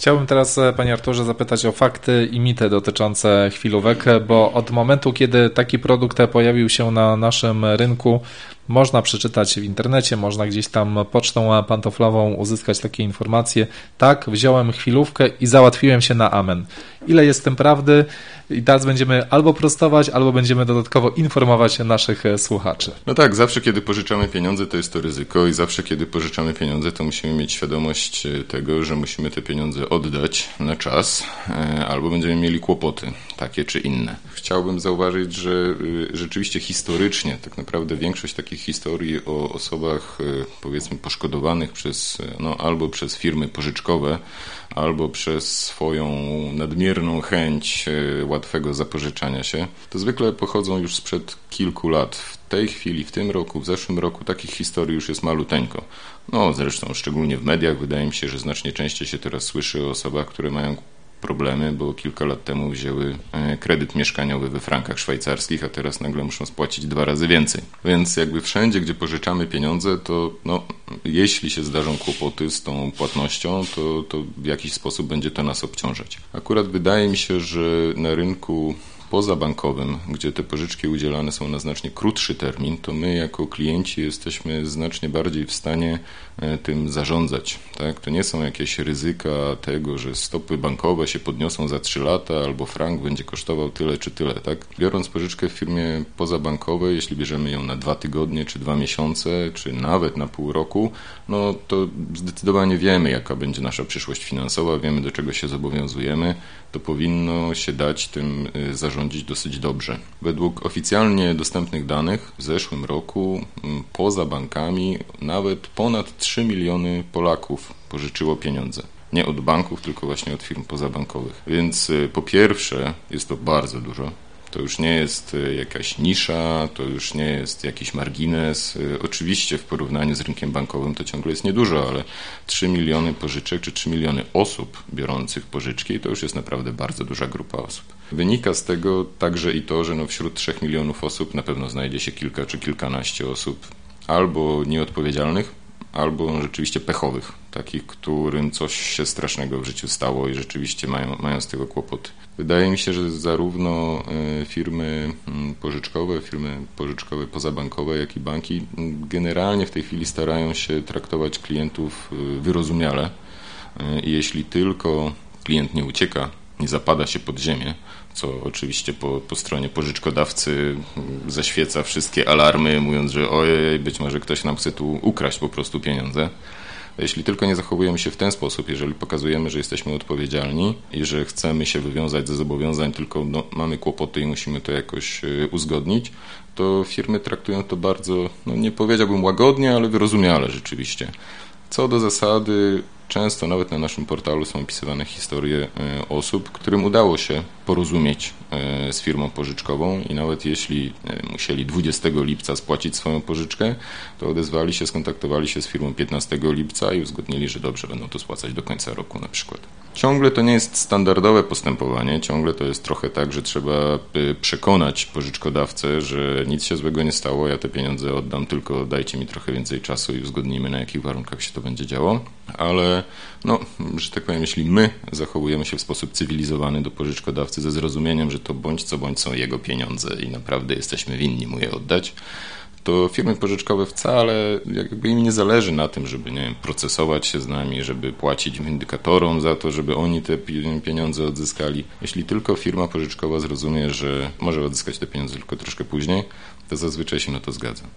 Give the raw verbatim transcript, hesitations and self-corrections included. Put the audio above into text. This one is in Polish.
Chciałbym teraz, panie Arturze, zapytać o fakty i mity dotyczące chwilówek, bo od momentu, kiedy taki produkt pojawił się na naszym rynku, można przeczytać w internecie, można gdzieś tam pocztą pantoflową uzyskać takie informacje. Tak, wziąłem chwilówkę i załatwiłem się na amen. Ile jest w tym prawdy? I teraz będziemy albo prostować, albo będziemy dodatkowo informować naszych słuchaczy. No tak, zawsze kiedy pożyczamy pieniądze, to jest to ryzyko i zawsze kiedy pożyczamy pieniądze, to musimy mieć świadomość tego, że musimy te pieniądze oddać na czas, albo będziemy mieli kłopoty, takie czy inne. Chciałbym zauważyć, że rzeczywiście historycznie tak naprawdę większość takich historii o osobach, powiedzmy, poszkodowanych przez, no, albo przez firmy pożyczkowe, albo przez swoją nadmierną chęć łatwego zapożyczania się, to zwykle pochodzą już sprzed kilku lat. W tej chwili, w tym roku, w zeszłym roku takich historii już jest maluteńko. No zresztą szczególnie w mediach wydaje mi się, że znacznie częściej się teraz słyszy o osobach, które mają problemy, bo kilka lat temu wzięły kredyt mieszkaniowy we frankach szwajcarskich, a teraz nagle muszą spłacić dwa razy więcej. Więc jakby wszędzie, gdzie pożyczamy pieniądze, to no, jeśli się zdarzą kłopoty z tą płatnością, to, to w jakiś sposób będzie to nas obciążać. Akurat wydaje mi się, że na rynku pozabankowym, gdzie te pożyczki udzielane są na znacznie krótszy termin, to my jako klienci jesteśmy znacznie bardziej w stanie tym zarządzać. Tak? To nie są jakieś ryzyka tego, że stopy bankowe się podniosą za trzy lata albo frank będzie kosztował tyle czy tyle. Tak? Biorąc pożyczkę w firmie pozabankowej, jeśli bierzemy ją na dwa tygodnie, czy dwa miesiące, czy nawet na pół roku, no to zdecydowanie wiemy, jaka będzie nasza przyszłość finansowa, wiemy, do czego się zobowiązujemy. To powinno się dać tym zarządzić dosyć dobrze. Według oficjalnie dostępnych danych w zeszłym roku poza bankami nawet ponad trzy miliony Polaków pożyczyło pieniądze. Nie od banków, tylko właśnie od firm pozabankowych. Więc po pierwsze jest to bardzo dużo. To już nie jest jakaś nisza, to już nie jest jakiś margines. Oczywiście w porównaniu z rynkiem bankowym to ciągle jest niedużo, ale trzy miliony pożyczek czy trzy miliony osób biorących pożyczki to już jest naprawdę bardzo duża grupa osób. Wynika z tego także i to, że no wśród trzech milionów osób na pewno znajdzie się kilka czy kilkanaście osób albo nieodpowiedzialnych, albo rzeczywiście pechowych, takich, którym coś się strasznego w życiu stało i rzeczywiście mają, mają z tego kłopoty. Wydaje mi się, że zarówno firmy pożyczkowe, firmy pożyczkowe pozabankowe, jak i banki generalnie w tej chwili starają się traktować klientów wyrozumiale. I jeśli tylko klient nie ucieka, nie zapada się pod ziemię, co oczywiście po, po stronie pożyczkodawcy zaświeca wszystkie alarmy, mówiąc, że ojej, być może ktoś nam chce tu ukraść po prostu pieniądze. Jeśli tylko nie zachowujemy się w ten sposób, jeżeli pokazujemy, że jesteśmy odpowiedzialni i że chcemy się wywiązać ze zobowiązań, tylko no, mamy kłopoty i musimy to jakoś uzgodnić, to firmy traktują to bardzo, no nie powiedziałbym łagodnie, ale wyrozumiale rzeczywiście. Co do zasady, często nawet na naszym portalu są opisywane historie osób, którym udało się porozumieć z firmą pożyczkową i nawet jeśli musieli dwudziestego lipca spłacić swoją pożyczkę, to odezwali się, skontaktowali się z firmą piętnastego lipca i uzgodnili, że dobrze, będą to spłacać do końca roku na przykład. Ciągle to nie jest standardowe postępowanie, ciągle to jest trochę tak, że trzeba przekonać pożyczkodawcę, że nic się złego nie stało, ja te pieniądze oddam, tylko dajcie mi trochę więcej czasu i uzgodnijmy, na jakich warunkach się to będzie działo, ale no, że tak powiem, jeśli my zachowujemy się w sposób cywilizowany do pożyczkodawcy ze zrozumieniem, że to bądź co bądź są jego pieniądze i naprawdę jesteśmy winni mu je oddać, to firmy pożyczkowe wcale, jakby im nie zależy na tym, żeby, nie wiem, procesować się z nami, żeby płacić windykatorom za to, żeby oni te pieniądze odzyskali. Jeśli tylko firma pożyczkowa zrozumie, że może odzyskać te pieniądze tylko troszkę później, to zazwyczaj się na to zgadza.